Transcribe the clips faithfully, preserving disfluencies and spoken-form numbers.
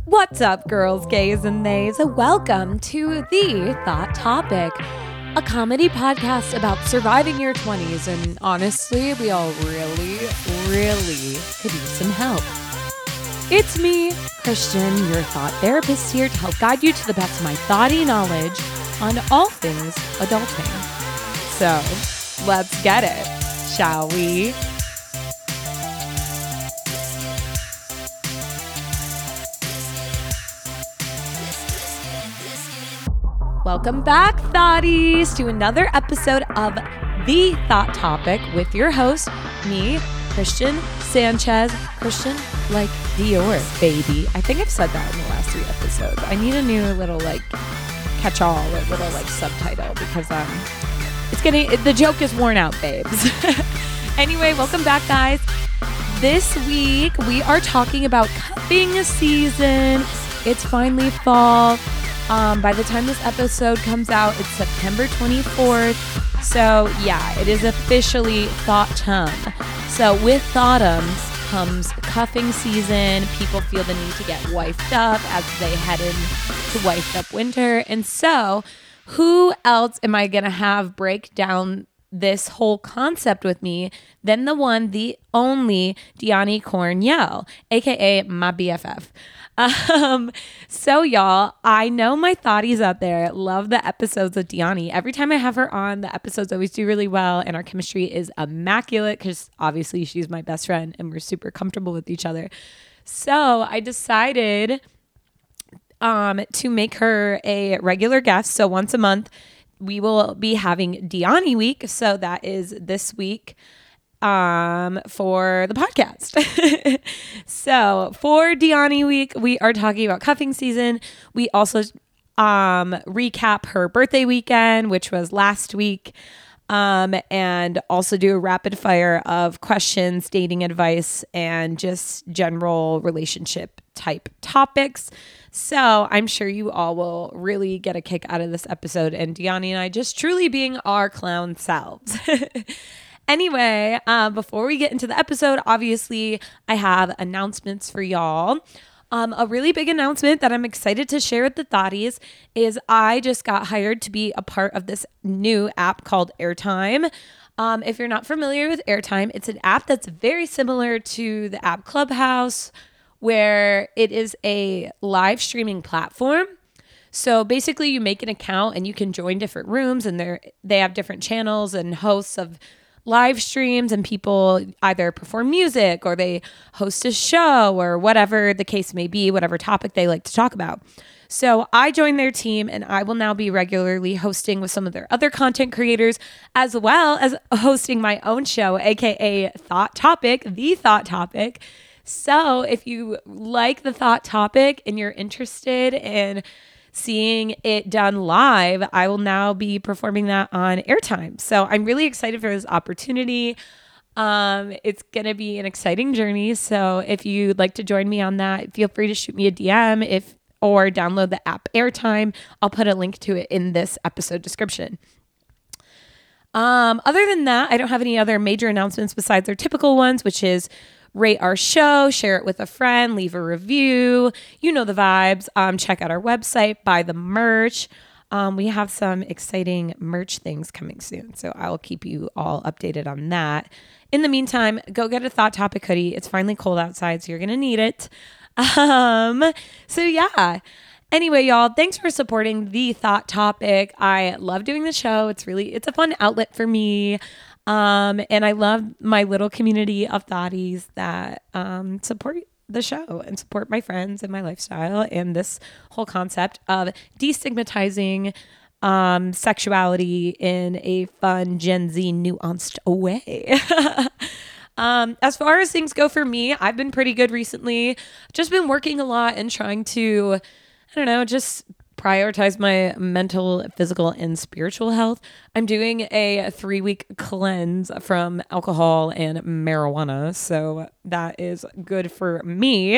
What's up, girls, gays, and theys? Welcome to The Thought Topic, a comedy podcast about surviving your twenties. And honestly, we all really, really could use some help. It's me, Christian, your thought therapist, here to help guide you to the best of my thoughty knowledge on all things adulting. So, let's get it, shall we? Welcome back, thoughties, to another episode of The Thought Topic with your host, me, Christian Sanchez. Christian, like Dior, baby. I think I've said that in the last three episodes. I need a new little, like, catch-all or little, like, subtitle because um, it's getting, the joke is worn out, babes. Anyway, welcome back, guys. This week, we are talking about cuffing season. It's finally fall. Um, by the time this episode comes out, it's September twenty-fourth. So yeah, it is officially thoughtum. So with thoughtum comes cuffing season. People feel the need to get wifed up as they head into wifed up winter. And so who else am I going to have break down this whole concept with me than the one, the only Deani Cornell, aka my B F F. Um, so y'all, I know my thoughties out there love the episodes of Deani. Every time I have her on, the episodes always do really well, and our chemistry is immaculate because obviously she's my best friend and we're super comfortable with each other. So I decided um, to make her a regular guest. So once a month, we will be having Deani week. So that is this week um for the podcast. So for Deani week, we are talking about cuffing season. We also um recap her birthday weekend, which was last week, um and also do a rapid fire of questions, dating advice, and just general relationship type topics. So I'm sure you all will really get a kick out of this episode, and Deani and I just truly being our clown selves. Anyway, uh, before we get into the episode, obviously, I have announcements for y'all. Um, a really big announcement that I'm excited to share with the thoughties is I just got hired to be a part of this new app called Airtime. Um, if you're not familiar with Airtime, it's an app that's very similar to the app Clubhouse, where it is a live streaming platform. So basically, you make an account and you can join different rooms, and they they have different channels and hosts of live streams, and people either perform music or they host a show or whatever the case may be, whatever topic they like to talk about. So I joined their team, and I will now be regularly hosting with some of their other content creators, as well as hosting my own show, aka Thought Topic, The Thought Topic. So if you like the Thought Topic and you're interested in seeing it done live, I will now be performing that on Airtime. So I'm really excited for this opportunity. Um, it's going to be an exciting journey. So if you'd like to join me on that, feel free to shoot me a D M if or download the app Airtime. I'll put a link to it in this episode description. Um, other than that, I don't have any other major announcements besides their typical ones, which is rate our show, share it with a friend, leave a review. You know the vibes. Um, check out our website, buy the merch. Um, we have some exciting merch things coming soon, so I will keep you all updated on that. In the meantime, go get a Thought Topic hoodie. It's finally cold outside, so you're going to need it. Um, so yeah. Anyway, y'all, thanks for supporting The Thought Topic. I love doing the show. It's really, it's a fun outlet for me. Um, and I love my little community of thoughties that um, support the show and support my friends and my lifestyle and this whole concept of destigmatizing um, sexuality in a fun Gen Z nuanced way. um, as far as things go for me, I've been pretty good recently. Just been working a lot and trying to, I don't know, just prioritize my mental, physical, and spiritual health. I'm doing a three-week cleanse from alcohol and marijuana, so that is good for me.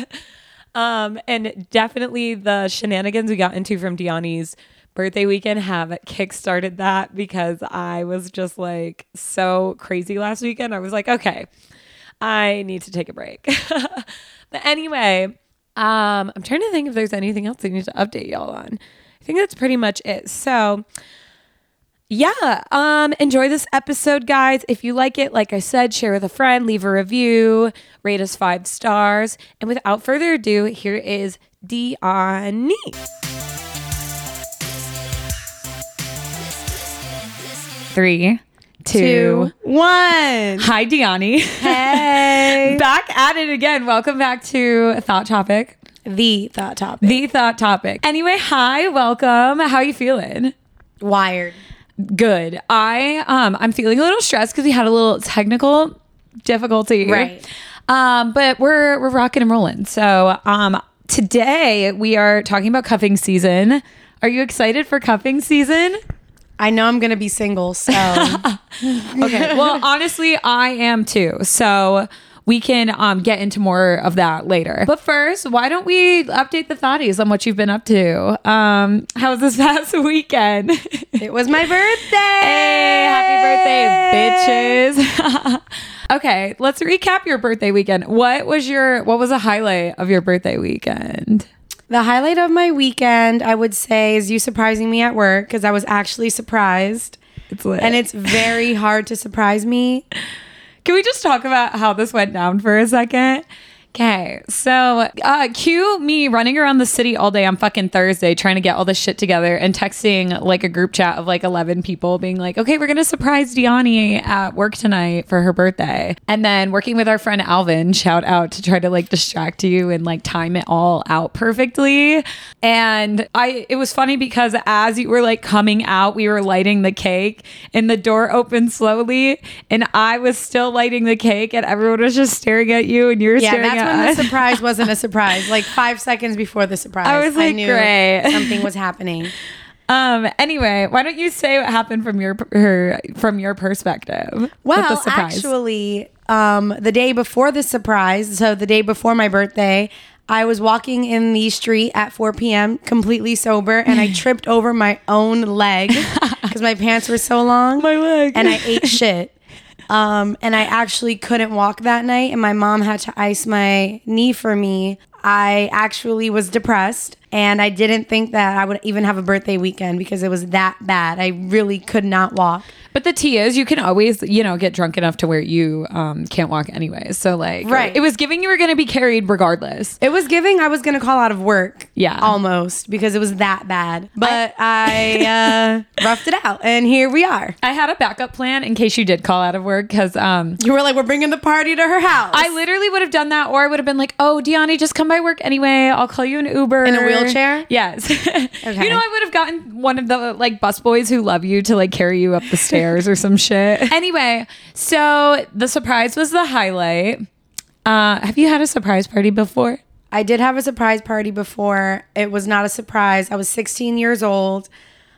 um, and definitely the shenanigans we got into from Deani's birthday weekend have kickstarted that, because I was just like so crazy last weekend. I was like, okay, I need to take a break. But anyway, Um, I'm trying to think if there's anything else I need to update y'all on. I think that's pretty much it. So yeah, um, enjoy this episode, guys. If you like it, like I said, share with a friend, leave a review, rate us five stars. And without further ado, here is Deani. Three, two, two, one. Hi, Deani. Hey. Back at it again. Welcome back to Thought Topic. The Thought Topic. The Thought Topic. Anyway, hi, welcome. How you feeling? Wired. Good. I um I'm feeling a little stressed because we had a little technical difficulty. Right. Um, but we're we're rocking and rolling. So um today we are talking about cuffing season. Are you excited for cuffing season? I know I'm going to be single, so. Okay. Well, honestly, I am too. So we can um, get into more of that later. But first, why don't we update the thotties on what you've been up to? Um, how was this past weekend? It was my birthday. Hey, happy birthday, bitches. Okay, let's recap your birthday weekend. What was your what was a highlight of your birthday weekend? The highlight of my weekend, I would say, is you surprising me at work because I was actually surprised. It's lit. And it's very hard to surprise me. Can we just talk about how this went down for a second? Okay, so uh, cue me running around the city all day on fucking Thursday trying to get all this shit together and texting like a group chat of like eleven people being like, okay, we're going to surprise Deani at work tonight for her birthday. And then working with our friend Alvin, shout out, to try to like distract you and like time it all out perfectly. And I, it was funny because as you were like coming out, we were lighting the cake and the door opened slowly and I was still lighting the cake and everyone was just staring at you and you were Yeah, staring that's at when us. the surprise wasn't a surprise. Like five seconds before the surprise, I was like, knew great. something was happening. Um. Anyway, why don't you say what happened from your her, from your perspective? with the Well, surprise? actually, um, the day before the surprise, so the day before my birthday, I was walking in the street at four p.m. completely sober, and I tripped over my own leg because my pants were so long. My leg. And I ate shit. Um, and I actually couldn't walk that night, and my mom had to ice my knee for me. I actually was depressed, and I didn't think that I would even have a birthday weekend because it was that bad. I really could not walk. But the tea is, you can always, you know, get drunk enough to where you um, can't walk anyway. So like, Right. it was giving you were going to be carried regardless. It was giving I was going to call out of work. Yeah. Almost, because it was that bad. But I, uh, roughed it out, and here we are. I had a backup plan in case you did call out of work because um, You were like, we're bringing the party to her house. I literally would have done that, or I would have been like, oh, Deani, just come by work anyway. I'll call you an Uber. In a wheelchair? Yes. Okay. You know, I would have gotten one of the like bus boys who love you to like carry you up the stairs or some shit. Anyway, so the surprise was the highlight. Uh, have you had a surprise party before? I did have a surprise party before. It was not a surprise. I was sixteen years old.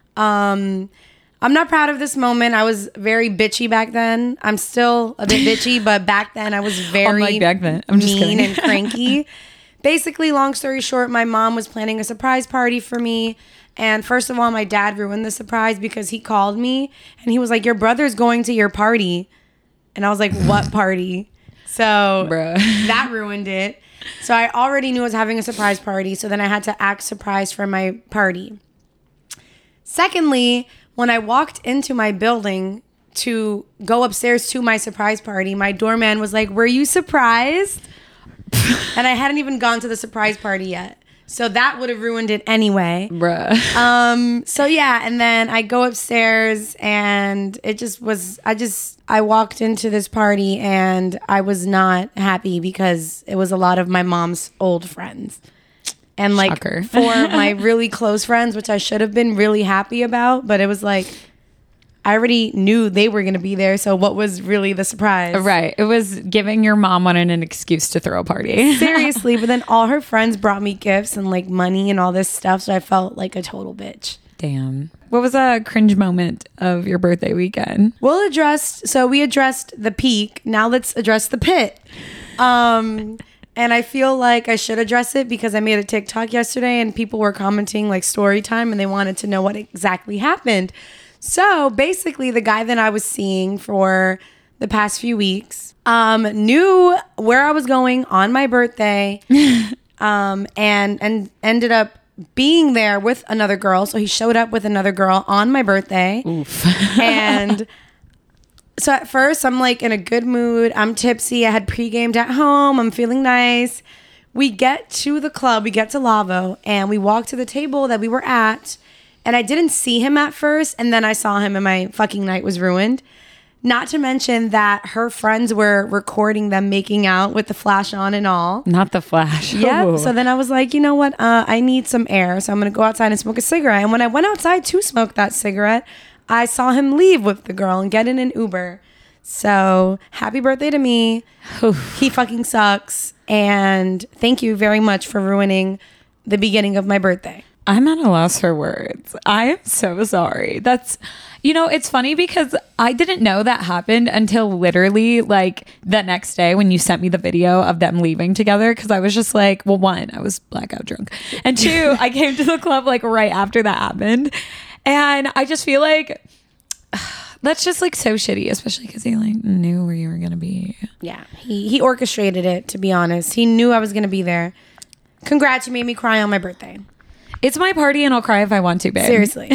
Um, I'm not proud of this moment. I was very bitchy back then. I'm still a bit bitchy, but back then I was very Unlike back then. I'm just mean kidding. and cranky. Basically, long story short, my mom was planning a surprise party for me. And first of all, my dad ruined the surprise because he called me and he was like, your brother's going to your party. And I was like, what party? So Bruh. that ruined it. So I already knew I was having a surprise party. So then I had to act surprised for my party. Secondly, when I walked into my building to go upstairs to my surprise party, my doorman was like, were you surprised? And I hadn't even gone to the surprise party yet. So that would have ruined it anyway. Bruh. Um, so yeah, and then I go upstairs and it just was, I just, I walked into this party and I was not happy because it was a lot of my mom's old friends. And like Shocker. four of my really close friends, which I should have been really happy about, but it was like, I already knew they were going to be there. So what was really the surprise? Right. It was giving your mom wanted an excuse to throw a party. Seriously. But then all her friends brought me gifts and like money and all this stuff. So I felt like a total bitch. Damn. What was a cringe moment of your birthday weekend? We'll address, so we addressed the peak. Now let's address the pit. Um, and I feel like I should address it because I made a TikTok yesterday and people were commenting like story time and they wanted to know what exactly happened. So basically the guy that I was seeing for the past few weeks um, knew where I was going on my birthday. um, and and ended up being there with another girl. So he showed up with another girl on my birthday. Oof. And so at first I'm like in a good mood. I'm tipsy. I had pre-gamed at home. I'm feeling nice. We get to the club. We get to Lavo and we walk to the table that we were at. And I didn't see him at first. And then I saw him and my fucking night was ruined. Not to mention that her friends were recording them making out with the flash on and all. Not the flash. Yeah. Ooh. So then I was like, you know what? Uh, I need some air. So I'm going to go outside and smoke a cigarette. And when I went outside to smoke that cigarette, I saw him leave with the girl and get in an Uber. So happy birthday to me. He fucking sucks. And thank you very much for ruining the beginning of my birthday. I'm at a loss for words. I am so sorry. That's, you know, it's funny because I didn't know that happened until literally like the next day when you sent me the video of them leaving together. Cause I was just like, well, one, I was blackout drunk. And two, I came to the club like right after that happened. And I just feel like that's just like so shitty, especially because he like knew where you were going to be. Yeah. He, he orchestrated it, to be honest. He knew I was going to be there. Congrats, you made me cry on my birthday. It's my party and I'll cry if I want to, babe. Seriously.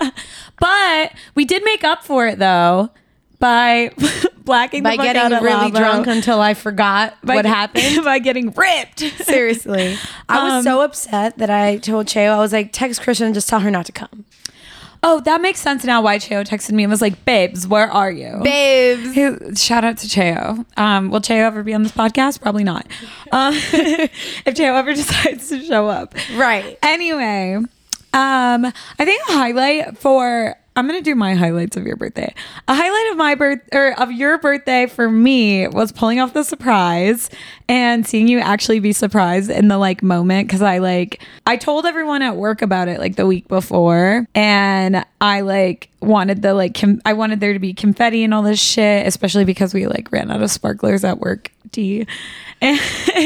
But we did make up for it though by blacking by the fuck getting out of really Lavo. drunk until I forgot by, what happened. By getting ripped. Seriously. I was Um, so upset that I told Cheo, I was like, text Christian and just tell her not to come. Oh, that makes sense now why Cheo texted me and was like, babes, where are you? Babes. Hey, shout out to Cheo. Um, will Cheo ever be on this podcast? Probably not. Um, if Cheo ever decides to show up. Right. Anyway, um, I think a highlight for I'm gonna do my highlights of your birthday. A highlight of my birth or of your birthday for me was pulling off the surprise and seeing you actually be surprised in the like moment because I like I told everyone at work about it like the week before and I like wanted the like com- I wanted there to be confetti and all this shit, especially because we like ran out of sparklers at work. D. And,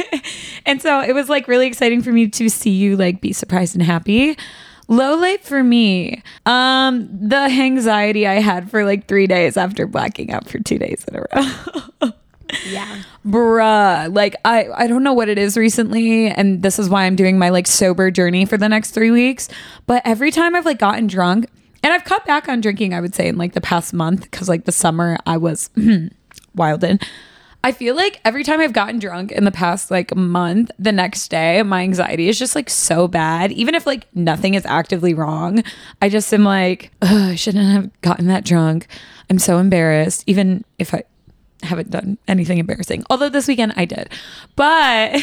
and so it was like really exciting for me to see you like be surprised and happy. Low light for me, um, the anxiety I had for like three days after blacking out for two days in a row. Yeah. Bruh. Like, I, I don't know what it is recently, and this is why I'm doing my like sober journey for the next three weeks. But every time I've like gotten drunk, and I've cut back on drinking, I would say, in like the past month, because like the summer I was wild in. I feel like every time I've gotten drunk in the past like month, the next day, my anxiety is just like so bad. Even if like nothing is actively wrong, I just am like, I shouldn't have gotten that drunk. I'm so embarrassed, even if I haven't done anything embarrassing. Although this weekend I did. But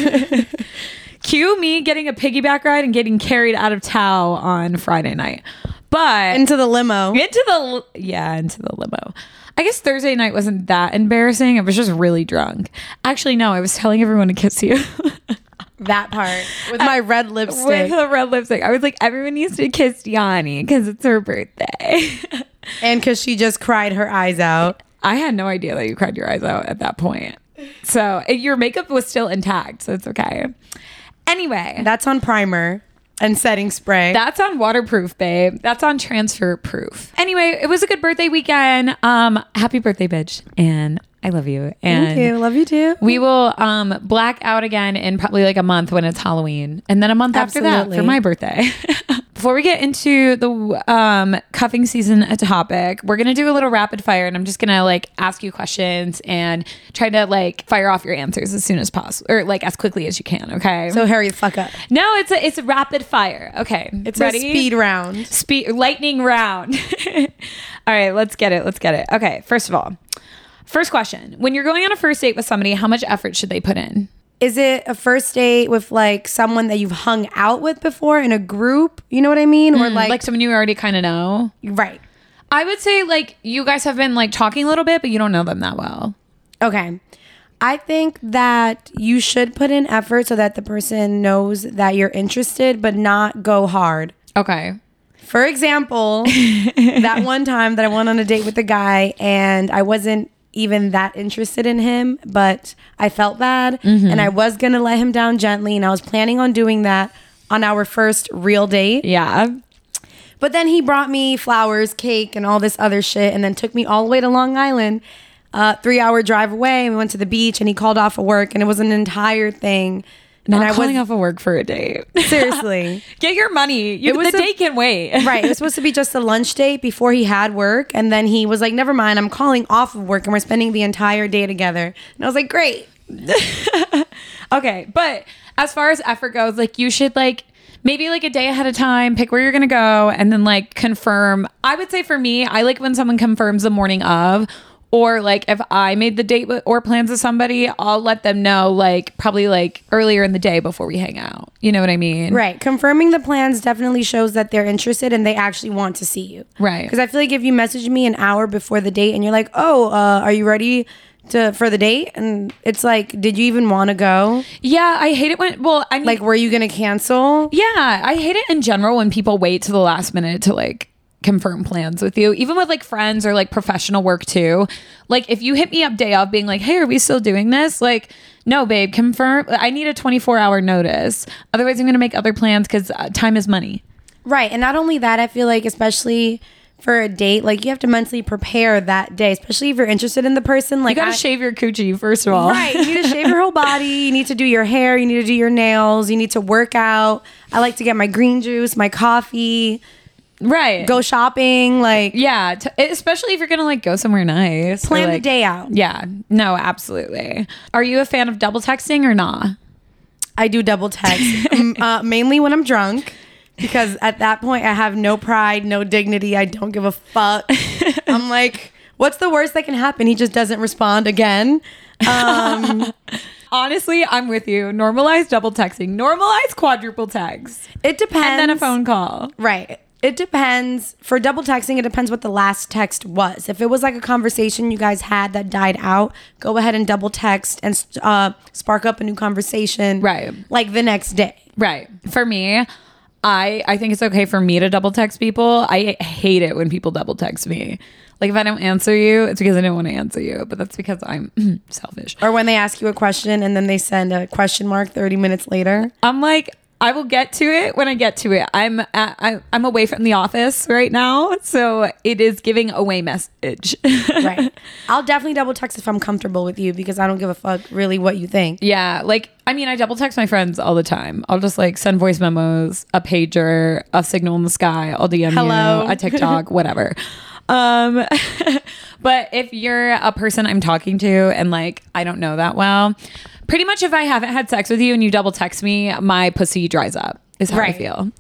cue me getting a piggyback ride and getting carried out of Tao on Friday night. But into the limo. Into the, yeah, into the limo. I guess Thursday night wasn't that embarrassing. I was just really drunk. Actually, no, I was telling everyone to kiss you. That part. With my red lipstick. With the red lipstick. I was like, everyone needs to kiss Yanni because it's her birthday. And because she just cried her eyes out. I had no idea that you cried your eyes out at that point. So your makeup was still intact, so it's okay. Anyway. That's on primer. And setting spray. That's on waterproof, babe. That's on transfer proof. Anyway, it was a good birthday weekend. Um, happy birthday, bitch. And I love you. And thank you. Love you too. We will um black out again in probably like a month when it's Halloween. And then a month Absolutely. after that for my birthday. Before we get into the um cuffing season topic, we're gonna do a little rapid fire and I'm just gonna like ask you questions and try to like fire off your answers as soon as possible or like as quickly as you can, okay? So hurry the fuck up. No, it's a it's a rapid fire. Okay. It's ready? a speed round. Speed lightning round. All right, let's get it. Let's get it. Okay, first of all. First question. When you're going on a first date with somebody, how much effort should they put in? Is it a first date with like someone that you've hung out with before in a group? You know what I mean? Or Mm, like, like someone you already kind of know? Right. I would say like you guys have been like talking a little bit, but you don't know them that well. Okay. I think that you should put in effort so that the person knows that you're interested, but not go hard. Okay. For example, that one time that I went on a date with a guy and I wasn't even that interested in him, but I felt bad mm-hmm. and I was going to let him down gently and I was planning on doing that on our first real date. Yeah. But then he brought me flowers, cake, and all this other shit and then took me all the way to Long Island, uh, three hour drive away. And we went to the beach and he called off of work and it was an entire thing Not and I calling was off of work for a date. seriously. Get your money. You, It was the a- date can wait. Right. It was supposed to be just a lunch date before he had work. And then he was like, never mind, I'm calling off of work and we're spending the entire day together. And I was like, great. Okay, but as far as effort goes, like you should like maybe like a day ahead of time, pick where you're gonna go, and then like confirm. I would say for me, I like when someone confirms the morning of, or like if I made the date with, or plans with somebody, I'll let them know like probably like earlier in the day before we hang out. You know what I mean? Right. Confirming the plans definitely shows that they're interested and they actually want to see you. Right. Because I feel like if you message me an hour before the date and you're like, oh, uh, are you ready to for the date? And it's like, did you even want to go? Yeah, I hate it when. Well, I mean, Like, were you going to cancel? yeah, I hate it in general when people wait to the last minute to like confirm plans with you, even with like friends or like professional work too. Like if you hit me up day of being like, hey, are we still doing this? Like, no, babe, confirm. I need a twenty-four hour notice. Otherwise I'm going to make other plans because uh, time is money. Right. And not only that, I feel like especially for a date, like you have to mentally prepare that day, especially if you're interested in the person. Like You got to I- shave your coochie first of all. Right. You need to shave your whole body. You need to do your hair. You need to do your nails. You need to work out. I like to get my green juice, my coffee, Right. go shopping. Like, Yeah. T- especially if you're going to like go somewhere nice. or, plan the like- day out. Yeah. No, absolutely. Are you a fan of double texting or not? I do double text, m- uh, mainly when I'm drunk, because at that point I have no pride, no dignity. I don't give a fuck. I'm like, what's the worst that can happen? He just doesn't respond again. Um, Honestly, I'm with you. Normalize double texting. Normalize quadruple text. it depends. And then a phone call. Right. It depends. For double texting, it depends what the last text was. If it was like a conversation you guys had that died out, go ahead and double text and uh, spark up a new conversation. Right. Like the next day. Right. For me, I I think it's okay for me to double text people. I hate it when people double text me. Like if I don't answer you, it's because I didn't want to answer you, but that's because I'm selfish. Or when they ask you a question and then they send a question mark thirty minutes later. I'm like, I will get to it when I get to it. I'm at, I, I'm away from the office right now, so it is giving away message. Right. I'll definitely double text if I'm comfortable with you because I don't give a fuck really what you think. Yeah, like I mean, I double text my friends all the time. I'll just like send voice memos, a pager, a signal in the sky. I'll D M Hello. you, a TikTok, whatever. Um, but if you're a person I'm talking to and like I don't know that well, pretty much if I haven't had sex with you and you double text me, my pussy dries up. Is how I Right. feel.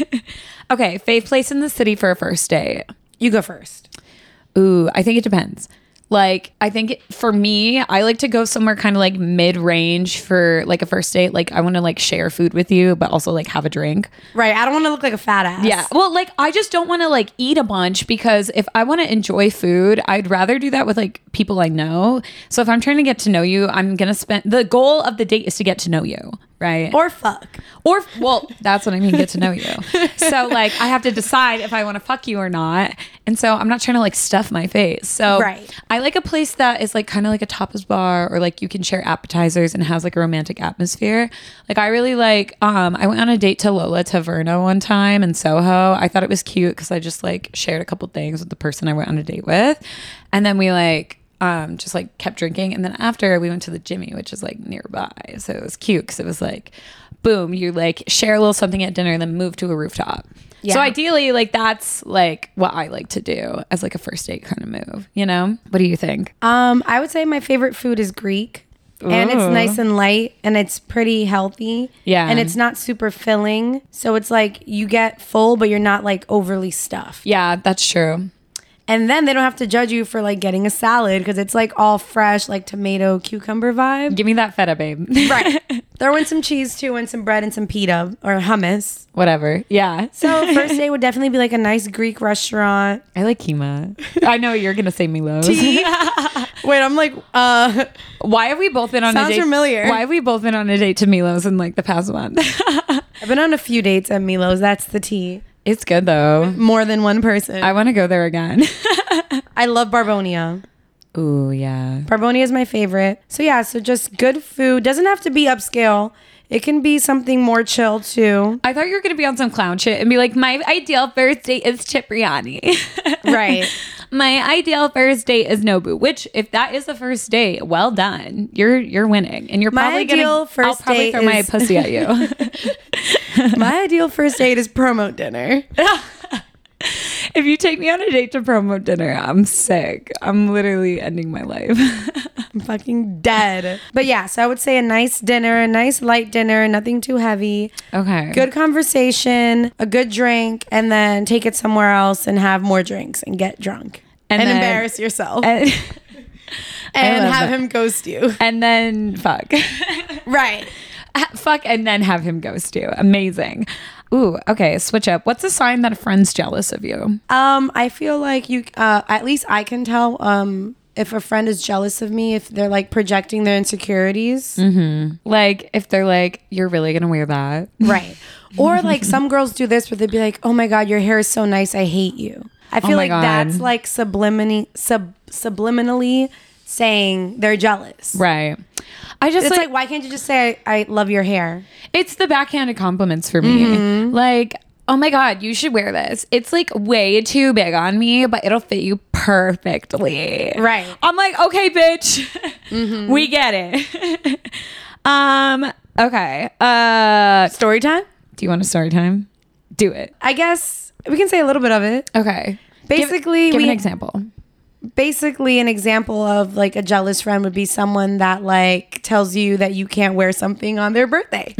Okay, fave place in the city for a first date. You go first. Ooh, I think it depends. Like, I think for me, I like to go somewhere kind of like mid-range for like a first date. Like, I want to like share food with you, but also like have a drink. Right. I don't want to look like a fat ass. Yeah. Well, like, I just don't want to like eat a bunch because if I want to enjoy food, I'd rather do that with like people I know. So if I'm trying to get to know you, I'm going to spend the goal of the date is to get to know you. Right. Or fuck. Or, well, that's what I mean, get to know you. So, like, I have to decide if I want to fuck you or not. And so I'm not trying to, like, stuff my face. So, Right. I like a place that is, like, kind of like a tapas bar or, like, you can share appetizers and has, like, a romantic atmosphere. Like, I really like, um, I went on a date to Lola Taverna one time in Soho. I thought it was cute because I just, like, shared a couple things with the person I went on a date with. And then we, like, um, just like kept drinking. And then after we went to the Jimmy, which is like nearby. So it was cute because it was like, boom, you like share a little something at dinner and then move to a rooftop. Yeah. So ideally, like that's like what I like to do as like a first date kind of move, you know? What do you think? Um, I would say my favorite food is Greek. And it's Ooh. nice and light and it's pretty healthy. Yeah. And it's not super filling. So it's like you get full, but you're not like overly stuffed. Yeah, that's true. And then they don't have to judge you for like getting a salad because it's like all fresh, like tomato, cucumber vibe. Give me that feta, babe. Right. Throw in some cheese too and some bread and some pita or hummus. Whatever. Yeah. So first date would definitely be like a nice Greek restaurant. I like keema. I know you're going to say Milos. Wait, I'm like, uh, Why have we both been on Sounds a date? familiar. Why have we both been on a date to Milos in like the past month? I've been on a few dates at Milo's. That's the tea. It's good though. More than one person. I I, want to go there again. love Barbonia. Ooh, yeah. Barbonia is my favorite. So yeah, so just good food. Doesn't have to be upscale. It can be something more chill too. I thought you were going to be on some clown shit and be like, my ideal first date is Cipriani. Right. My ideal first date is Nobu, which if that is the first date, well done. You're you're winning. And you're My probably ideal gonna first I'll probably date throw my is- pussy at you. My ideal first date is promote dinner. If you take me on a date to promote dinner, I'm sick. I'm literally ending my life. I'm fucking dead. But yeah, so I would say a nice dinner, a nice light dinner, nothing too heavy. Okay. Good conversation, a good drink, and then take it somewhere else and have more drinks and get drunk. And And, then- embarrass yourself. And, And, love have that. him ghost you. and then fuck. Right. Fuck and then have him ghost you. Amazing. Ooh, okay, switch up. What's a sign that a friend's jealous of you? Um, I feel like you, uh, at least I can tell, um, if a friend is jealous of me, if they're like projecting their insecurities. Like if they're like, you're really gonna wear that. Right. Or like some girls do this where they'd be like, oh my God, your hair is so nice. I hate you. I feel my like God. that's like subliminally, sub, subliminally saying they're jealous. Right. I just It's like, like, why can't you just say, I, I love your hair? it's the backhanded compliments for me. Mm-hmm. Like, oh my God, you should wear this. It's like way too big on me, but it'll fit you perfectly. Right. I'm like, okay, bitch. We get it. um, okay. Uh Story time? do you want a story time? Do it. I guess we can say a little bit of it. Okay. Basically, give, give we- an example. Basically, an example of like a jealous friend would be someone that like tells you that you can't wear something on their birthday.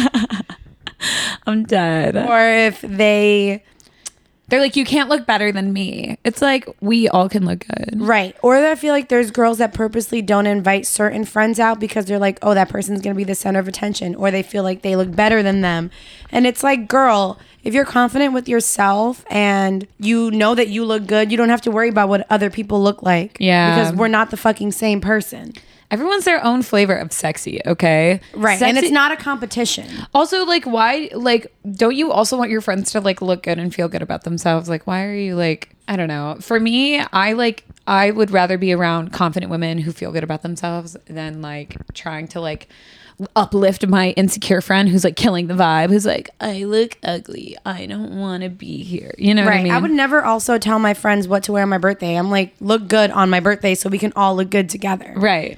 I'm dead. Or if they, They're like, you can't look better than me. It's like, we all can look good. right. Or I feel like there's girls that purposely don't invite certain friends out because they're like, oh, that person's going to be the center of attention. Or they feel like they look better than them. And it's like, girl, if you're confident with yourself and you know that you look good, you don't have to worry about what other people look like. Yeah. Because we're not the fucking same person. Everyone's their own flavor of sexy, okay? Right. Sexy- And it's not a competition. Also, like, why, like, don't you also want your friends to, like, look good and feel good about themselves? Like, why are you, like, I don't know. For me, I, like, I would rather be around confident women who feel good about themselves than, like, trying to, like, uplift my insecure friend who's, like, killing the vibe, who's like, I look ugly. I don't want to be here. You know Right. what I mean? I would never also tell my friends what to wear on my birthday. I'm like, look good on my birthday so we can all look good together. Right.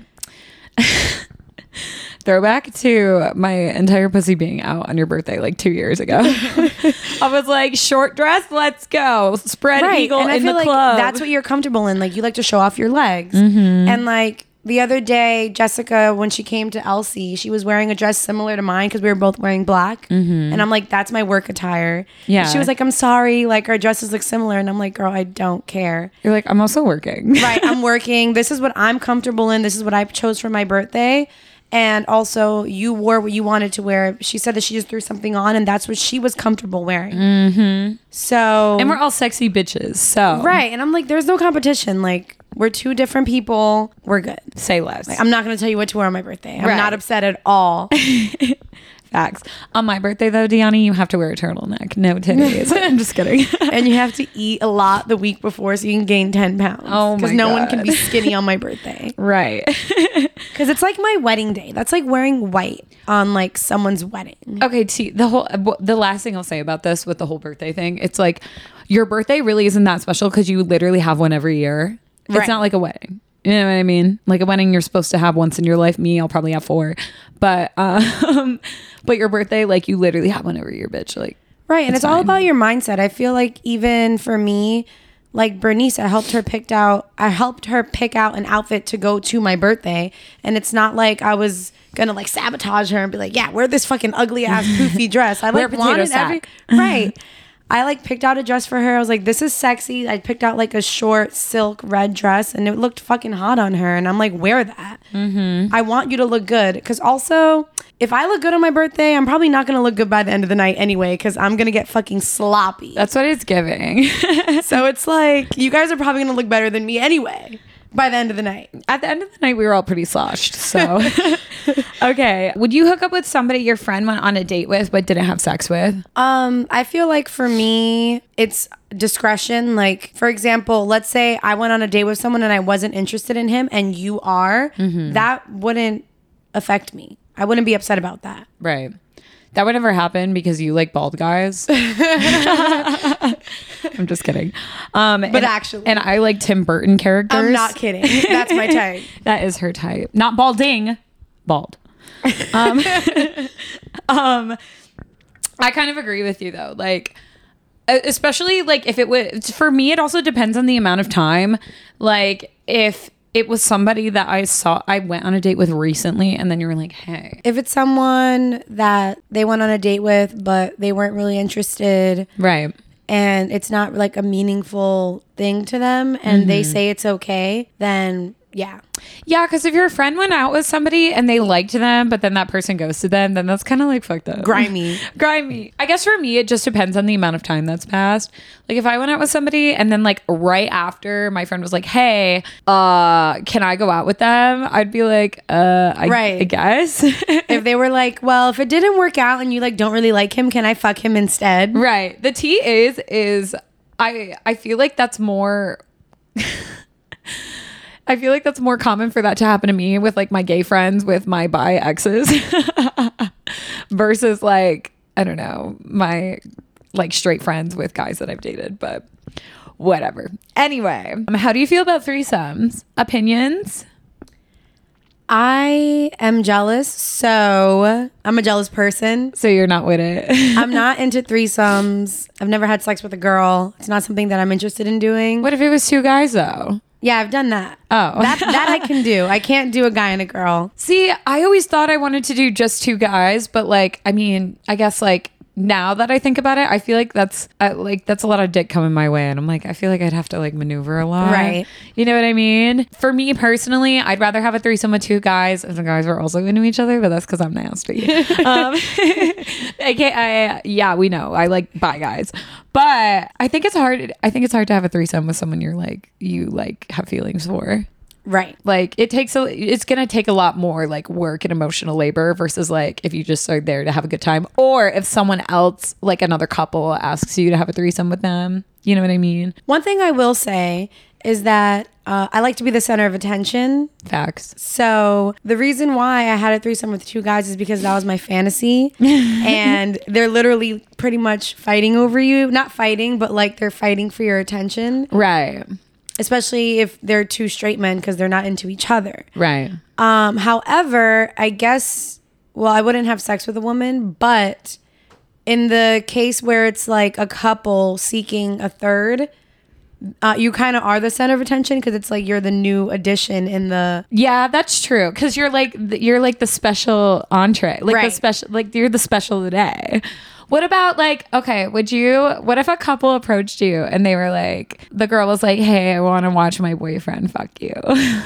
Throwback to my entire pussy being out on your birthday like two years ago. I was like, short dress, let's go. Spread eagle and I in feel the like club. that's what you're comfortable in. Like you like to show off your legs. Mm-hmm. And like the other day, Jessica, when she came to Elsie, she was wearing a dress similar to mine because we were both wearing black. And I'm like, that's my work attire. Mm-hmm. Yeah. She was like, I'm sorry, like our dresses look similar. And I'm like, girl, I don't care. You're like, I'm also working. Right. I'm working. This is what I'm comfortable in. This is what I chose for my birthday. And also, you wore what you wanted to wear. She said that she just threw something on, and that's what she was comfortable wearing. Mm-hmm. So, And we're all sexy bitches. So right. And I'm like, there's no competition. Like, we're two different people. We're good. say less. I'm not going to tell you what to wear on my birthday. I'm Right. not upset at all. Facts. On my birthday though, Deanna, you have to wear a turtleneck. No titties. I'm just kidding. And you have to eat a lot the week before so you can gain ten pounds. Oh my Because no one can God. be skinny on my birthday. Right. Because it's like my wedding day. That's like wearing white on like someone's wedding. Okay, T, the whole the last thing I'll say about this with the whole birthday thing, it's like your birthday really isn't that special because you literally have one every year. It's Right. not like a wedding. You know what I mean? Like a wedding you're supposed to have once in your life. Me, I'll probably have four. But um but your birthday, like you literally have one every year, bitch. Like Right. And it's, all fine. about your mindset. I feel like even for me, like Bernice, I helped her picked out I helped her pick out an outfit to go to my birthday. And it's not like I was gonna like sabotage her and be like, yeah, wear this fucking ugly ass poofy dress. I Wear a like potato wanted every sack. right. I like picked out a dress for her. I was like, this is sexy. I picked out like a short silk red dress and it looked fucking hot on her. And I'm like, wear that. Mm-hmm. I want you to look good. Because also, if I look good on my birthday, I'm probably not going to look good by the end of the night anyway. Because I'm going to get fucking sloppy. that's what it's giving. So it's like, you guys are probably going to look better than me anyway by the end of the night. At the end of the night, we were all pretty sloshed. So okay. Would you hook up with somebody your friend went on a date with but didn't have sex with? Um, I feel like for me, it's discretion. Like, for example, let's say I went on a date with someone and I wasn't interested in him and you are, that wouldn't affect me. I wouldn't be upset about that. Right. That would never happen because you like bald guys. I'm just kidding. Um, But and, actually. and I like Tim Burton characters. I'm not kidding. That's my type. That is her type. Not balding, bald. Um, um, I kind of agree with you though. Like, especially like if it was for me, it also depends on the amount of time. Like if it was somebody that I saw, I went on a date with recently, and then you were like, hey, If it's someone that they went on a date with, but they weren't really interested, right. and it's not like a meaningful thing to them, and Mm-hmm. they say it's okay, then yeah. Yeah, because if your friend went out with somebody and they liked them, but then that person ghosted them, then that's kind of like fucked up. Grimy. Grimy. I guess for me, it just depends on the amount of time that's passed. Like if I went out with somebody and then like right after my friend was like, hey, uh, can I go out with them? I'd be like, uh, I, Right. I guess. If they were like, well, if it didn't work out and you like don't really like him, can I fuck him instead? Right. The T is, is I, I feel like that's more... I feel like that's more common for that to happen to me with like my gay friends with my bi exes versus like, I don't know, my like straight friends with guys that I've dated, but whatever. Anyway, um, how do you feel about threesomes? Opinions? I am jealous, so I'm a jealous person. So you're not with it. I'm not into threesomes. I've never had sex with a girl. It's not something that I'm interested in doing. What if it was two guys though? Yeah, I've done that. Oh. That that I can do. I can't do a guy and a girl. See, I always thought I wanted to do just two guys, but like, I mean, I guess like now that I think about it, I feel like that's uh, like that's a lot of dick coming my way, and I'm like, I feel like I'd have to like maneuver a lot, Right. You know what I mean? For me personally, I'd rather have a threesome with two guys if the guys were also into each other, but that's because I'm nasty. um, okay, I, yeah, we know I like bi guys, but I think it's hard. I think it's hard to have a threesome with someone you're like you like have feelings for. Right. Like it takes a it's gonna take a lot more like work and emotional labor versus like if you just are there to have a good time, or if someone else like another couple asks you to have a threesome with them, you know what I mean? One thing I will say is that uh, I like to be the center of attention. Facts. So the reason why I had a threesome with two guys is because that was my fantasy. And they're literally pretty much fighting over you. Not fighting, but like they're fighting for your attention. Right. Especially if they're two straight men because they're not into each other. Right. Um, however, I guess, well, I wouldn't have sex with a woman, but in the case where it's like a couple seeking a third, uh, you kind of are the center of attention because it's like you're the new addition in the... Yeah, that's true. Because you're like th- you're like the special entree, like the Right. special, like you're the special today. What about like, okay, would you, what if a couple approached you and they were like, the girl was like, hey, I want to watch my boyfriend fuck you.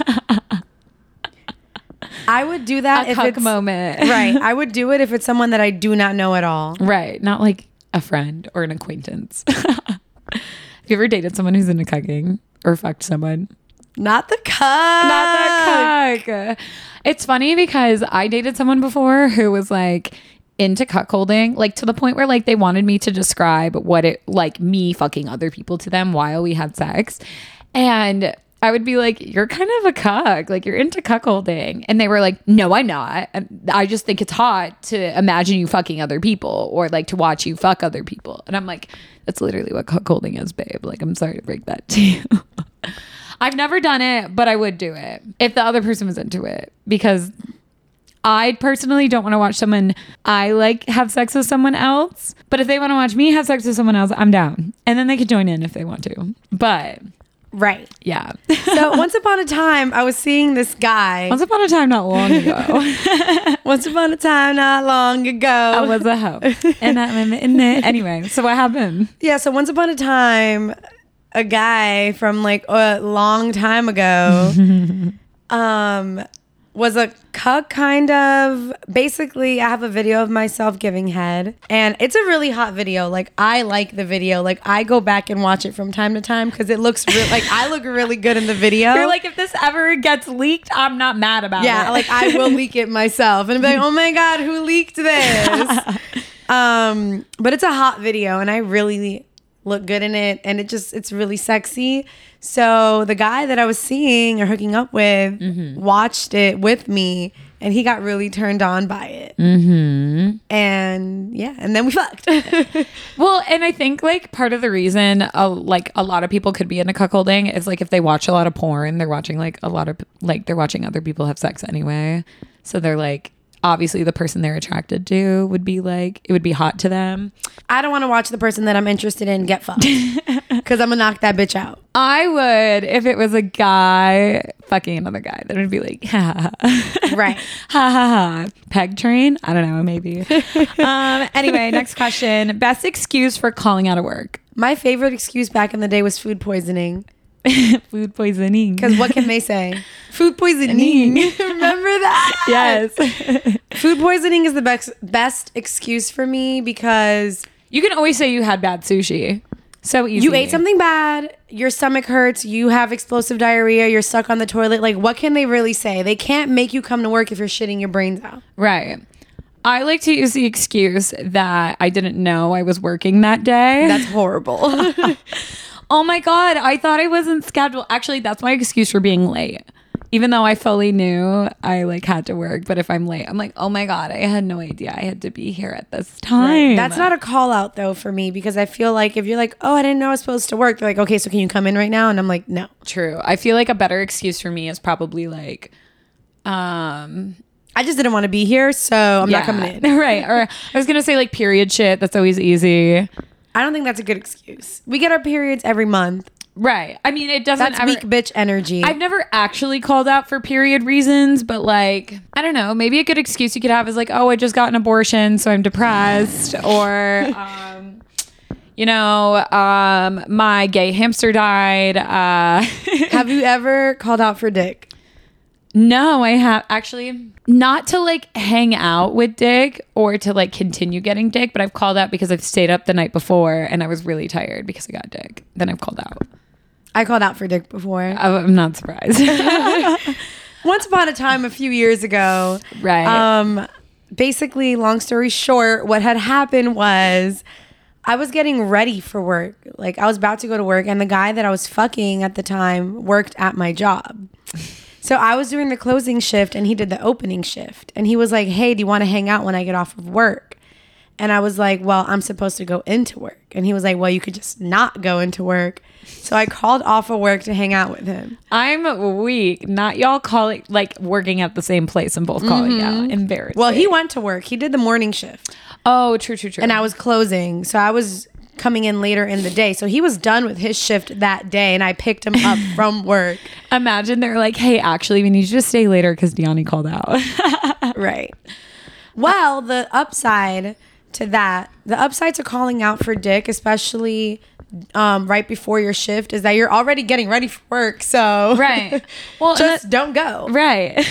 I would do that A if cuck it's... moment. Right. I would do it if it's someone that I do not know at all. Right. Not like a friend or an acquaintance. Have you ever dated someone who's into cucking or fucked someone? Not the cuck. Not the cuck. It's funny because I dated someone before who was like into cuckolding, like to the point where like they wanted me to describe what it like me fucking other people to them while we had sex. And I would be like, you're kind of a cuck, like you're into cuckolding. And they were like, no, I'm not. I just think it's hot to imagine you fucking other people or like to watch you fuck other people. And I'm like, that's literally what cuckolding is, babe. Like, I'm sorry to break that to you. I've never done it, but I would do it if the other person was into it, because I personally don't want to watch someone I like have sex with someone else. But if they want to watch me have sex with someone else, I'm down. And then they could join in if they want to. But Right. yeah. So once upon a time, I was seeing this guy. Once upon a time, not long ago, Once upon a time, not long ago. I was a hoe. And I'm in it. Anyway, so what happened? Yeah, so once upon a time, a guy from like a long time ago um, was a cuck kind of. Basically, I have a video of myself giving head, and it's a really hot video. Like, I like the video. Like, I go back and watch it from time to time because it looks real. Like, I look really good in the video. You're like, if this ever gets leaked, I'm not mad about yeah, it. like I will leak it myself and be like, oh my God, who leaked this? um, but it's a hot video and I really look good in it, and it just, it's really sexy. So the guy that I was seeing or hooking up with Mm-hmm. watched it with me and he got really turned on by it. Mm-hmm. And yeah, and then we fucked. Well, and I think like part of the reason uh, like a lot of people could be into cuckolding is like if they watch a lot of porn, they're watching like a lot of like they're watching other people have sex anyway. So they're like, obviously the person they're attracted to would be like, it would be hot to them. I don't want to watch the person that I'm interested in get fucked because I'm gonna knock that bitch out. I would if it was a guy fucking another guy. Then it'd be like, ha ha ha. Right. Ha ha ha. Peg train? I don't know, maybe. um. Anyway, next question. Best excuse for calling out of work? My favorite excuse back in the day was food poisoning. Food poisoning. Because what can they say? Food poisoning. Remember that? Yes. Food poisoning is the best best excuse for me because You can always say you had bad sushi. So easy. you ate something bad, your stomach hurts, you have explosive diarrhea, you're stuck on the toilet. Like, what can they really say? They can't make you come to work if you're shitting your brains out. Right. I like to use the excuse that I didn't know I was working that day. That's horrible. Oh my God, I thought I wasn't scheduled. Actually, that's my excuse for being late. Even though I fully knew I like had to work, but if I'm late, I'm like, oh my God, I had no idea I had to be here at this time. Right. That's not a call out though for me because I feel like if you're like, oh, I didn't know I was supposed to work, they're like, okay, so can you come in right now? And I'm like, no. True. I feel like a better excuse for me is probably like, um, I just didn't want to be here, so I'm yeah, not coming in. Right. Or I was gonna say like period shit. That's always easy. I don't think that's a good excuse. We get our periods every month. Right. I mean, it doesn't. That's ever, weak bitch energy. I've never actually called out for period reasons, but like, I don't know, maybe a good excuse you could have is like, oh, I just got an abortion, so I'm depressed. Or, um, you know, um, my gay hamster died. Uh, Have you ever called out for dick? no, I have actually not to like hang out with dick or to like continue getting dick, but I've called out because I've stayed up the night before and I was really tired because I got dick. Then I've called out. I called out for dick before. I'm not surprised. Once upon a time, a few years ago. Right. Um, basically, long story short, what had happened was I was getting ready for work. Like, I was about to go to work, and the guy that I was fucking at the time worked at my job. So I was doing the closing shift, and he did the opening shift. And he was like, hey, do you want to hang out when I get off of work? And I was like, well, I'm supposed to go into work. And he was like, well, you could just not go into work. So I called off of work to hang out with him. I'm weak. Not y'all calling, like working at the same place and both calling Mm-hmm. out. Embarrassing. Well, he went to work. He did the morning shift. Oh, true, true, true. And I was closing. So I was coming in later in the day. So he was done with his shift that day. And I picked him up from work. Imagine they're like, hey, actually, we need you to stay later because Deani called out. Right. Well, the upside to that, the upside to calling out for dick, especially um, right before your shift, is that you're already getting ready for work. So Right. Well, just that- don't go. Right.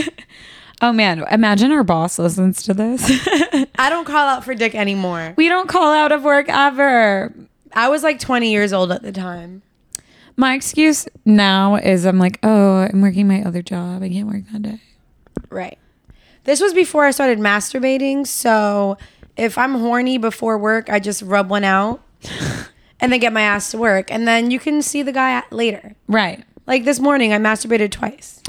Oh, man. Imagine our boss listens to this. I don't call out for dick anymore. We don't call out of work ever. I was like twenty years old at the time. My excuse now is I'm like, oh, I'm working my other job. I can't work that day. Right. This was before I started masturbating. So if I'm horny before work, I just rub one out and then get my ass to work. And then you can see the guy later. Right. Like this morning, I masturbated twice.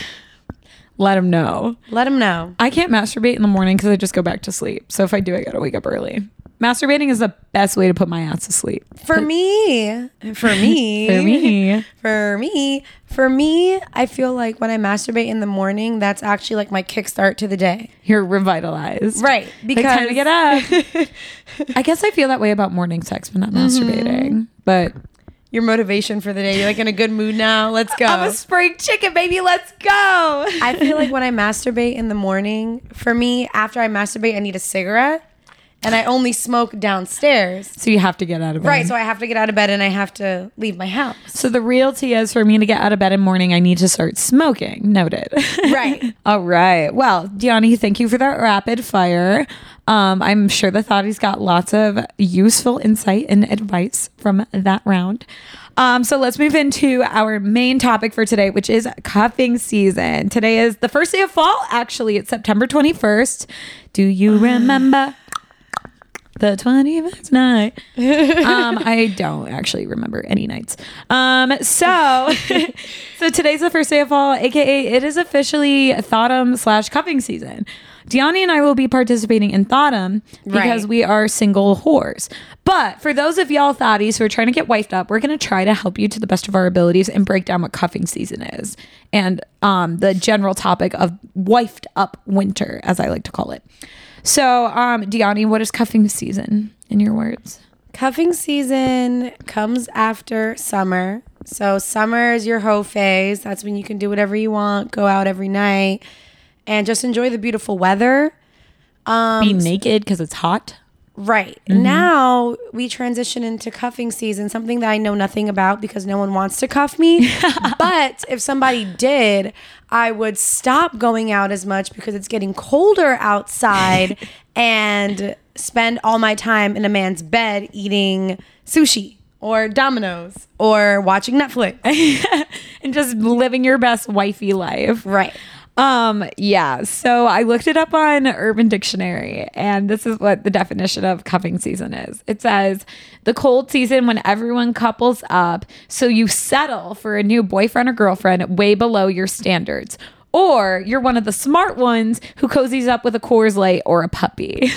Let him know. Let him know. I can't masturbate in the morning because I just go back to sleep. So if I do, I gotta wake up early. Masturbating is the best way to put my ass to sleep. For me, for me, For me. for me, for me, I feel like when I masturbate in the morning, that's actually like my kickstart to the day. You're revitalized. Right. Because Because time to get up. I guess I feel that way about morning sex, but not masturbating. But your motivation for the day. You're like in a good mood now. Let's go. I'm a spring chicken, baby. Let's go. I feel like when I masturbate in the morning, for me, after I masturbate, I need a cigarette. And I only smoke downstairs. So you have to get out of bed. Right. So I have to get out of bed and I have to leave my house. So the real tea is for me to get out of bed in the morning, I need to start smoking. Noted. Right. All right. Well, Deani, thank you for that rapid fire. Um, I'm sure the Thotties got lots of useful insight and advice from that round. Um, so let's move into our main topic for today, which is cuffing season. Today is the first day of fall. Actually, it's September twenty-first. Do you remember the twenty-first night. um, I don't actually remember any nights. Um, so, so today's the first day of fall, aka it is officially Thottum slash cuffing season. Deani and I will be participating in Thottum because Right. we are single whores. But for those of y'all thotties who are trying to get wifed up, we're going to try to help you to the best of our abilities and break down what cuffing season is and um, the general topic of wifed up winter, as I like to call it. So, um, Deani, what is cuffing season in your words? Cuffing season comes after summer. So summer is your hoe phase. That's when you can do whatever you want, go out every night, and just enjoy the beautiful weather. Um, Be naked because it's hot. Right. Now we transition into cuffing season, something that I know nothing about because no one wants to cuff me. But if somebody did, I would stop going out as much because it's getting colder outside and spend all my time in a man's bed eating sushi or Domino's or watching Netflix. And just living your best wifey life. Right. Um, yeah. So I looked it up on Urban Dictionary, and this is what the definition of cuffing season is. It says the cold season when everyone couples up, so you settle for a new boyfriend or girlfriend way below your standards. Or you're one of the smart ones who cozies up with a Coors Light or a puppy.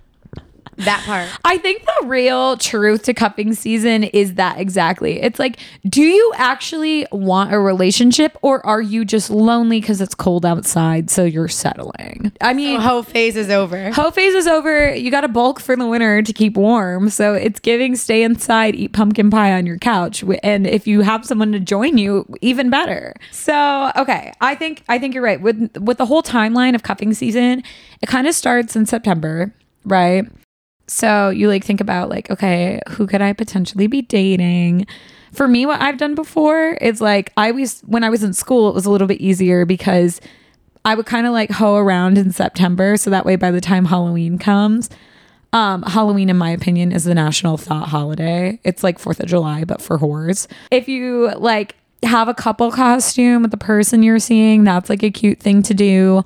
That part. I think the real truth to cuffing season is that exactly. It's like, do you actually want a relationship, or are you just lonely because it's cold outside, so you're settling? I mean, Hoe phase is over. hoe phase is over. You got to bulk for the winter to keep warm. So it's giving stay inside, eat pumpkin pie on your couch. And if you have someone to join you, even better. So, okay. I think, I think you're right. With, with the whole timeline of cuffing season, it kind of starts in September, right? So you like think about like, okay, who could I potentially be dating? For me, what I've done before is like, I always, when I was in school, it was a little bit easier because I would kind of like hoe around in September. So that way, by the time Halloween comes, um, Halloween, in my opinion, is the national thought holiday. It's like fourth of July, but for whores. If you like have a couple costume with the person you're seeing, that's like a cute thing to do.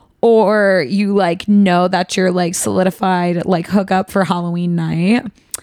Or you like know that you're like solidified like hookup for Halloween night.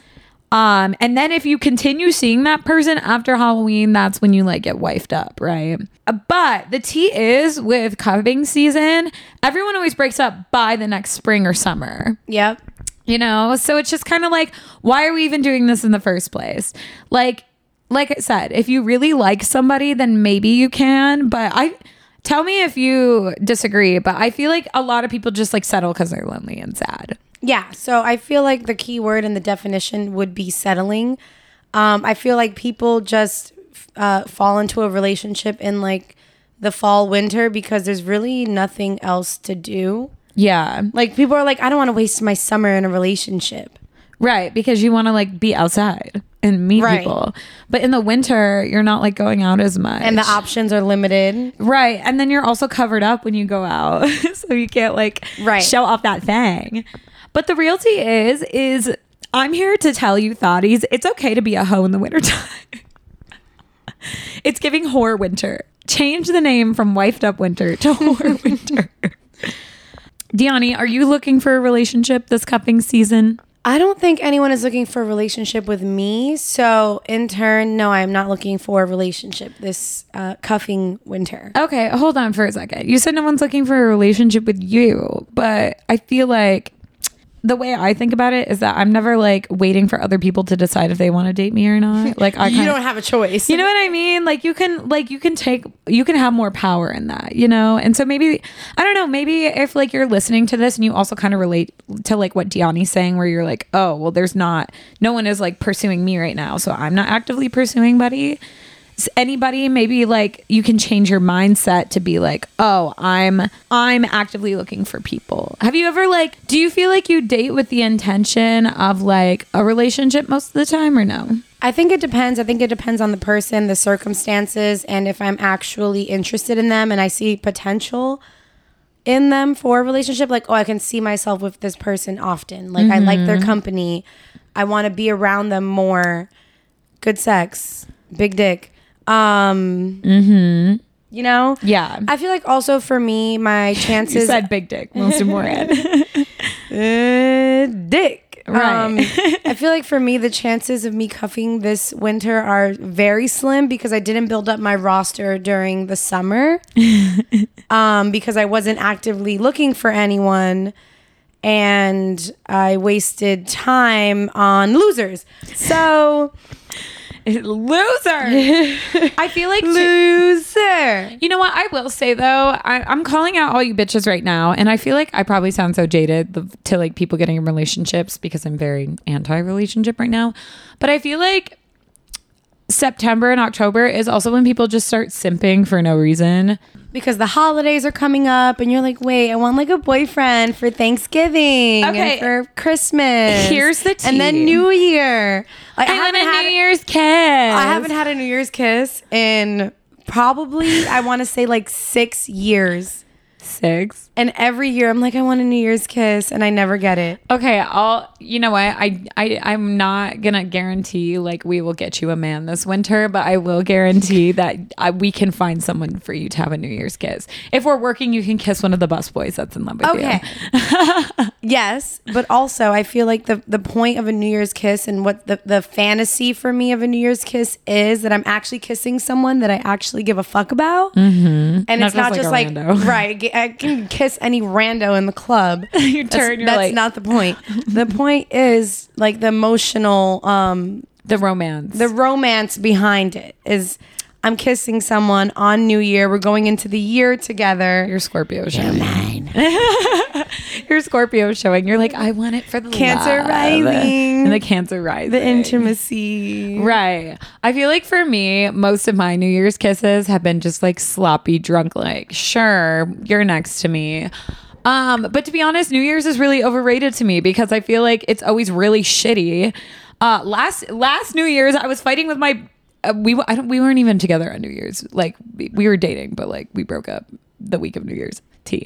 Um, and then if you continue seeing that person after Halloween, that's when you like get wifed up, right? Uh, But the tea is with cuffing season, everyone always breaks up by the next spring or summer. Yep. You know, so it's just kind of like, why are we even doing this in the first place? Like, like I said, if you really like somebody, then maybe you can. But I tell me if you disagree. But I feel like a lot of people just like settle because they're lonely and sad. Yeah. So I feel like the key word in the definition would be settling. Um, I feel like people just uh, fall into a relationship in like the fall, winter because there's really nothing else to do. Yeah. Like people are like, I don't want to waste my summer in a relationship. Right. Because you want to like be outside and meet Right. people. But in the winter, you're not like going out as much. And the options are limited. Right. And then you're also covered up when you go out. So you can't like Right. show off that thing. But the realty is, is I'm here to tell you, thotties, it's okay to be a hoe in the wintertime. It's giving whore winter. Change the name from wifed up winter to whore winter. Deani, are you looking for a relationship this cuffing season? I don't think anyone is looking for a relationship with me. So in turn, no, I'm not looking for a relationship this uh, cuffing winter. Okay, hold on for a second. You said no one's looking for a relationship with you, but I feel like the way I think about it is that I'm never like waiting for other people to decide if they want to date me or not. Like I You kinda, don't have a choice. you know what I mean? Like you can like you can take you can have more power in that, you know? And so maybe I don't know, maybe if like you're listening to this and you also kind of relate to like what Deani's saying where you're like, "Oh, well there's not no one is like pursuing me right now, so I'm not actively pursuing buddy." Anybody, maybe like you can change your mindset to be like, oh, I'm I'm actively looking for people. Have you ever like, do you feel like you date with the intention of like a relationship most of the time or no? I think it depends. I think it depends on the person, the circumstances, and if I'm actually interested in them and I see potential in them for a relationship. Like, oh, I can see myself with this person often. Like, mm-hmm. I like their company. I want to be around them more. Good sex, big dick. Um, Mm-hmm. You know? Yeah. I feel like also for me, my chances... You said big dick. Most important. uh, dick. Right. Um, I feel like for me, the chances of me cuffing this winter are very slim because I didn't build up my roster during the summer um, because I wasn't actively looking for anyone. And I wasted time on losers. So, loser. I feel like loser. You know what? I will say though, I, I'm calling out all you bitches right now, and I feel like I probably sound so jaded the, to like people getting in relationships because I'm very anti-relationship right now. But I feel like September and October is also when people just start simping for no reason. Because the holidays are coming up and you're like, wait, I want like a boyfriend for Thanksgiving Okay. and for Christmas. Here's the tea. And then New Year. Like, I want a had, New Year's kiss. I haven't had a New Year's kiss in probably, I want to say like six years. Six. And every year I'm like, I want a New Year's kiss and I never get it. Okay, I'll, you know what? I, I, I'm not going to guarantee like we will get you a man this winter, but I will guarantee that I, we can find someone for you to have a New Year's kiss. If we're working, you can kiss one of the busboys that's in love with Okay. you. Yes, but also I feel like the, the point of a New Year's kiss and what the, the fantasy for me of a New Year's kiss is that I'm actually kissing someone that I actually give a fuck about. Mm-hmm. And Not it's not just just like like, a rando. right, I can kiss any rando in the club. You That's, turn, you're that's like- not the point. The point is like the emotional, um, The romance. the romance behind it is I'm kissing someone on New Year. We're going into the year together. Your Scorpio showing. Your Scorpio showing. You're like, I want it for the Cancer love. rising. And the Cancer rising. The intimacy. Right. I feel like for me, most of my New Year's kisses have been just like sloppy drunk, like, sure, you're next to me. Um, but to be honest, New Year's is really overrated to me because I feel like it's always really shitty. Uh, last last New Year's, I was fighting with my uh, we I don't we weren't even together on New Year's. Like we, we were dating, but like we broke up the week of New Year's. Tea.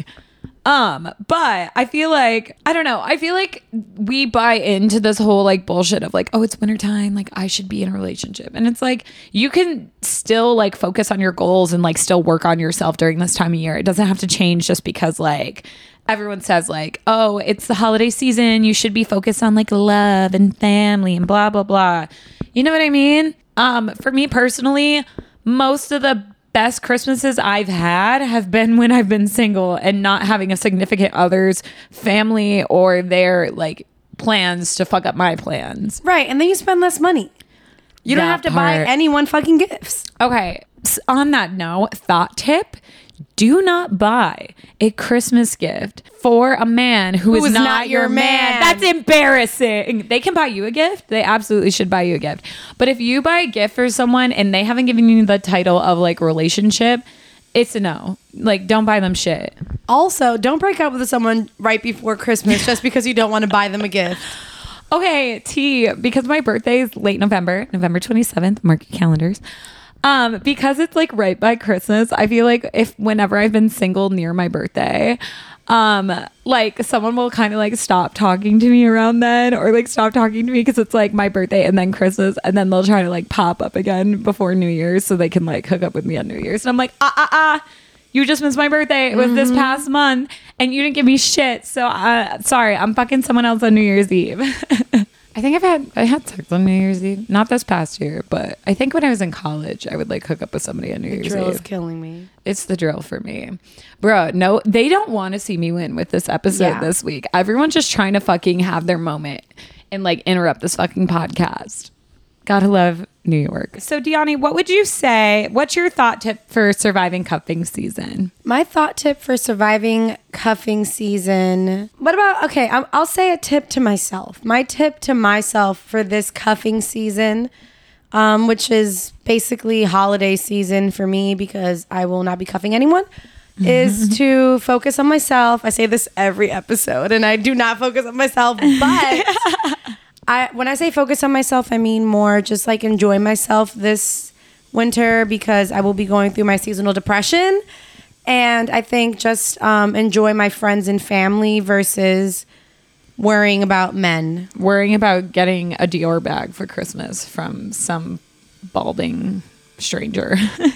Um, but I feel like, I don't know, I feel like we buy into this whole like bullshit of like, oh, it's wintertime, like I should be in a relationship. And it's like, you can still like focus on your goals and like still work on yourself during this time of year. It doesn't have to change just because like everyone says like, oh, it's the holiday season, you should be focused on like love and family and blah, blah, blah. You know what I mean? Um, for me personally, most of the best Christmases I've had have been when I've been single and not having a significant other's family or their like plans to fuck up my plans. Right. And then you spend less money. You don't That have to buy part. anyone fucking gifts. Okay. s- On that note, thought tip. Do not buy a Christmas gift for a man who, Who is, not, your man. man. That's embarrassing. They can buy you a gift. They absolutely should buy you a gift. But if you buy a gift for someone and they haven't given you the title of like relationship, it's a no. Like, don't buy them shit. Also, don't break up with someone right before Christmas just because you don't want to buy them a gift. Okay, T, because my birthday is late November, November twenty-seventh, mark your calendars. Um, because it's like right by Christmas, I feel like if whenever I've been single near my birthday, um, like someone will kind of like stop talking to me around then or like stop talking to me because it's like my birthday and then Christmas, and then they'll try to like pop up again before New Year's so they can like hook up with me on New Year's. And I'm like, ah, ah, ah. You just missed my birthday. It was this past month and you didn't give me shit. So uh, sorry, I'm fucking someone else on New Year's Eve. I think I've had I had sex on New Year's Eve. Not this past year, but I think when I was in college, I would like hook up with somebody on New Year's Drill is Eve. killing me. It's the drill for me. Bro, no, they don't want to see me win with this episode Yeah. this week. Everyone's just trying to fucking have their moment and like interrupt this fucking podcast. Gotta love New York. So, Deani, what would you say? What's your thought tip for surviving cuffing season? My thought tip for surviving cuffing season. What about, okay, I'll, I'll say a tip to myself. My tip to myself for this cuffing season, um, which is basically holiday season for me because I will not be cuffing anyone, is to focus on myself. I say this every episode and I do not focus on myself, but I when I say focus on myself, I mean more just like enjoy myself this winter because I will be going through my seasonal depression. And I think just um, enjoy my friends and family versus worrying about men. Worrying about getting a Dior bag for Christmas from some balding stranger.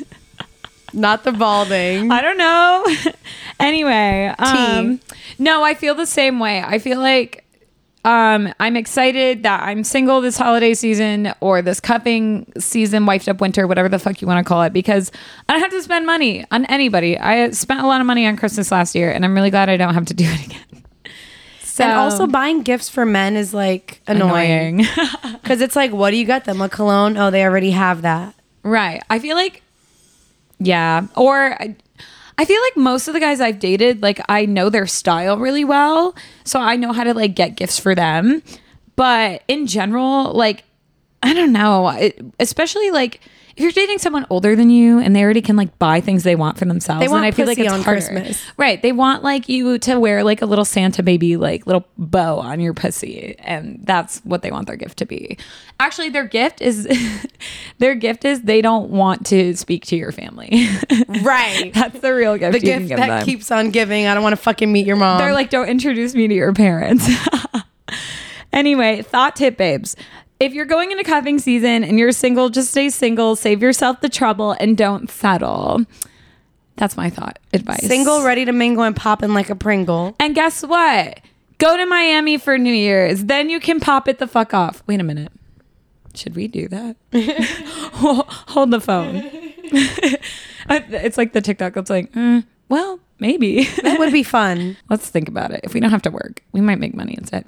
Not the balding. I don't know. Anyway, um, no, I feel the same way. I feel like Um, I'm excited that I'm single this holiday season or this cuffing season, wifed up winter, whatever the fuck you want to call it, because I don't have to spend money on anybody. I spent a lot of money on Christmas last year, and I'm really glad I don't have to do it again. So, and also buying gifts for men is like annoying because it's like, what do you get them? A cologne? Oh, they already have that. Right. I feel like, yeah. Or I, I feel like most of the guys I've dated, like I know their style really well. So I know how to like get gifts for them. But in general, like, I don't know, it, especially like if you're dating someone older than you and they already can like buy things they want for themselves, They want and I feel like pussy it's on harder. Christmas. Right. They want like you to wear like a little Santa baby, like little bow on your pussy. And that's what they want their gift to be. Actually, their gift is their gift is they don't want to speak to your family. Right. That's the real gift. The you can gift give that them. keeps on giving. I don't want to fucking meet your mom. They're like, don't introduce me to your parents. Anyway, thought tip, babes. If you're going into cuffing season and you're single, just stay single, save yourself the trouble, and don't settle. That's my thought advice. single, ready to mingle, and popping like a Pringle. And guess what? Go to Miami for New Year's. Then you can pop it the fuck off. Wait a minute. Should we do that? Hold the phone. It's like the TikTok. It's like, mm, well, maybe. That would be fun. Let's think about it. If we don't have to work, we might make money instead.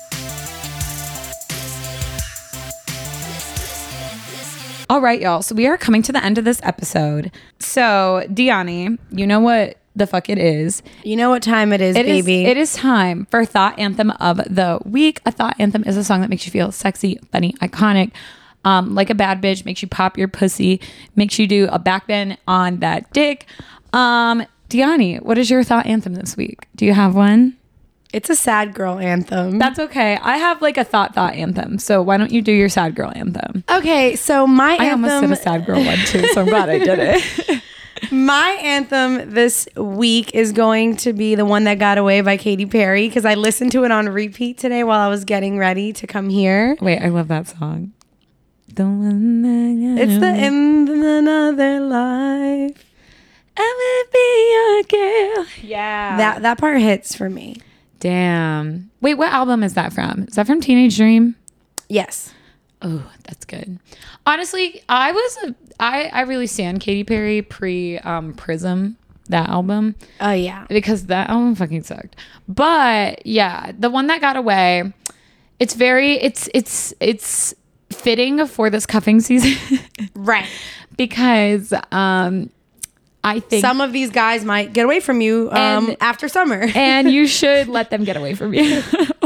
All right, y'all. So we are coming to the end of this episode. So, Diani, you know what the fuck it is. You know what time it is, It is, baby. it is time for Thought Anthem of the Week. A Thought Anthem is a song that makes you feel sexy, funny, iconic, um, like a bad bitch, makes you pop your pussy, makes you do a backbend on that dick. Um, Diani, what is your Thought Anthem this week? Do you have one? It's a sad girl anthem. That's okay. I have like a thought thought anthem. So why don't you do your sad girl anthem? Okay, so my I anthem... almost did a sad girl one too, so I'm glad I did it. My anthem this week is going to be The One That Got Away by Katy Perry because I listened to it on repeat today while I was getting ready to come here. Wait, I love that song. The one that got It's the away. In Another Life. I would be your girl. Yeah. That that part hits for me. Damn. Wait, what album is that from? Is that from Teenage Dream? Yes. Oh, that's good. Honestly, I was a, I I really stand Katy Perry pre um Prism, that album, Oh, yeah. because that album fucking sucked. But yeah, the one that got away, it's very it's it's it's fitting for this cuffing season. Right. Because um I think Some of these guys might get away from you um, And- after summer. and you should let them get away from you.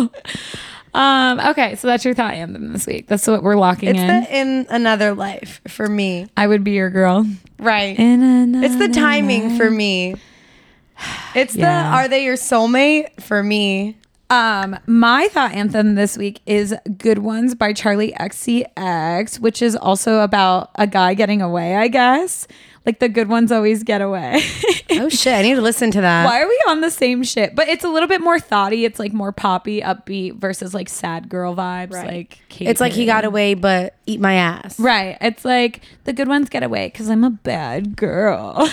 um, okay, so that's your thought anthem this week. That's what we're locking It's in. the In Another Life for me. I would be your girl. Right. In another It's the timing for me. It's Yeah. the Are They Your Soulmate for me. Um, my thought anthem this week is Good Ones by Charlie X C X, which is also about a guy getting away, I guess. Like the good ones always get away. Oh, shit. I need to listen to that. Why are we on the same shit? But it's a little bit more thoughty. It's like more poppy, upbeat versus like sad girl vibes. Right. Like Katy It's like he Perry. got away, but eat my ass. Right. It's like the good ones get away because I'm a bad girl.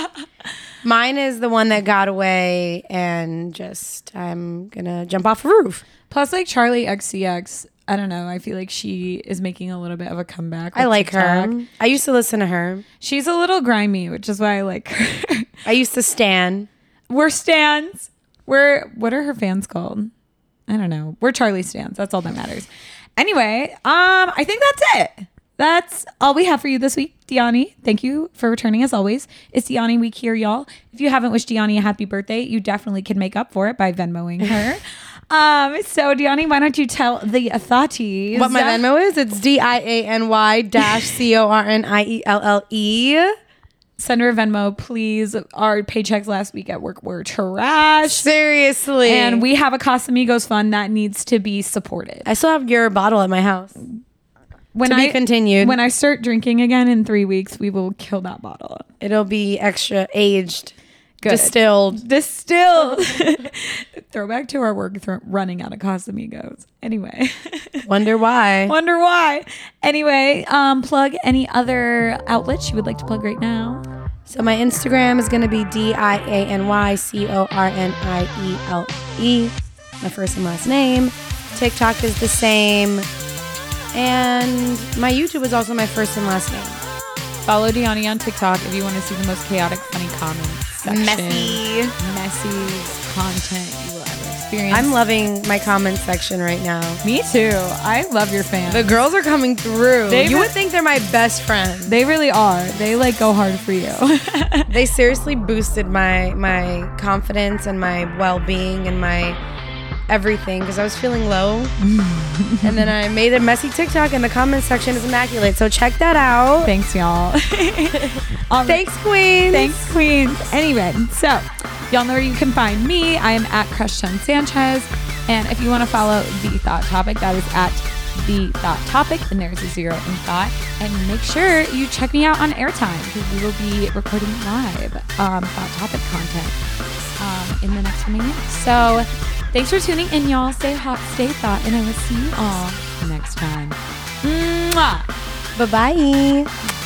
Mine is The One That Got Away, and just I'm gonna jump off a roof. Plus, like Charlie X C X, I don't know. I feel like she is making a little bit of a comeback. I with like TikTok. her. I used to listen to her. She's a little grimy, which is why I like her. I used to stan. We're stans. We're what are her fans called? I don't know. We're Charlie stans. That's all that matters. Anyway, um, I think that's it. That's all we have for you this week, Diani. Thank you for returning as always. It's Diani week here, y'all. If you haven't wished Diani a happy birthday, you definitely can make up for it by Venmoing her. um, so Diani, why don't you tell the thoughties What my Venmo is? It's D I A N Y dash C O R N I E L L E. Send her a Venmo, please. Our paychecks last week at work were trash. Seriously. And we have a Casamigos fund that needs to be supported. I still have your bottle at my house. When To be I, continued. When I start drinking again in three weeks, we will kill that bottle. It'll be extra aged, Good. distilled. Distilled. Throwback to our work th- running out of Casamigos. Anyway. Wonder why. Wonder why. Anyway, um, plug any other outlets you would like to plug right now. So my Instagram is going to be D I A N Y C O R N I E L E. My first and last name. TikTok is the same. And my YouTube is also my first and last name. Follow Diani on TikTok if you want to see the most chaotic, funny comments section. Messy. Messy content you will ever experience. I'm loving my comment section right now. Me too. I love your fans. The girls are coming through. They you re- would think they're my best friends. They really are. They like go hard for you. They seriously boosted my my confidence and my well-being and my everything because I was feeling low. And then I made a messy TikTok and the comment section is immaculate. So check that out. Thanks, y'all. um, Thanks, Queens. Thanks, Queens. Anyway, so y'all know where you can find me. I am at Christian Sanchez. And if you want to follow The Thought Topic, that is at The Thought Topic. And there's a zero in thought. And make sure you check me out on Airtime because we will be recording live um, Thought Topic content um, in the next coming weeks. So thanks for tuning in, y'all. Stay hot, stay thought, and I will see you all next time. Mwah! Bye-bye.